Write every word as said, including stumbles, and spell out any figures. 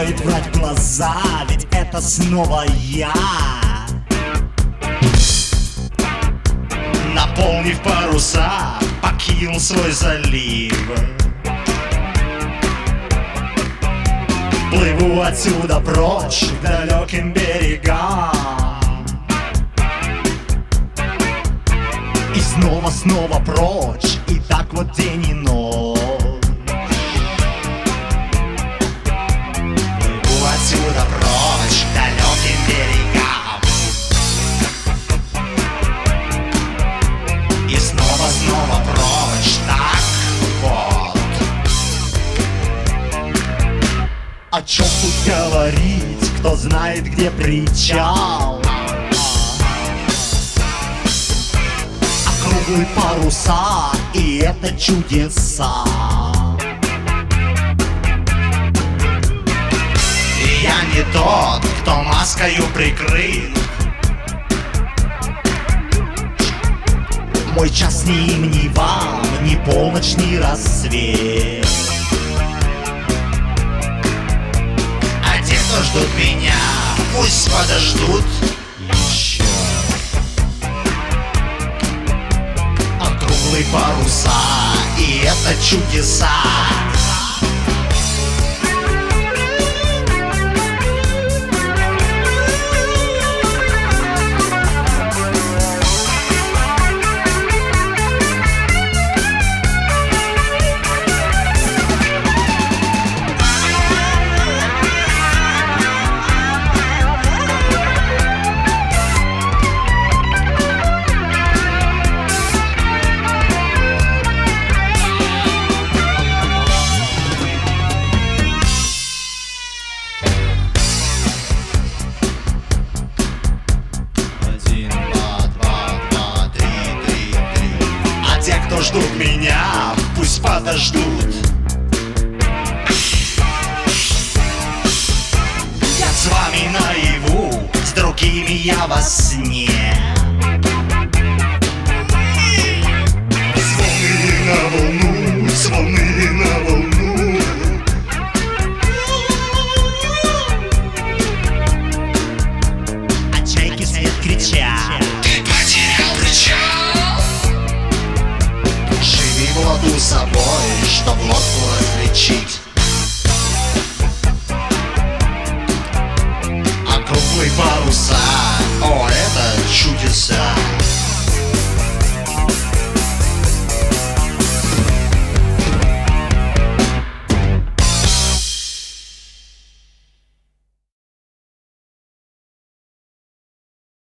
стоит врать в глаза, ведь это снова я. Наполнив паруса, покинул свой залив. Плыву отсюда прочь к далеким берегам. И снова, снова прочь, и так вот день и ночь. Плыву отсюда прочь к далеким берегам. И снова, снова прочь, так вот. О чем тут говорить, кто знает, где причал? Округлые паруса, и это чудеса. И я не тот, кто маскою прикрыт. Мой час ни им, ни вам, ни полночь, ни рассвет. Кто ждут меня, пусть подождут еще. Округлые паруса, и это чудеса. Кто ждут меня, пусть подождут. Я с вами наяву, с другими я во сне.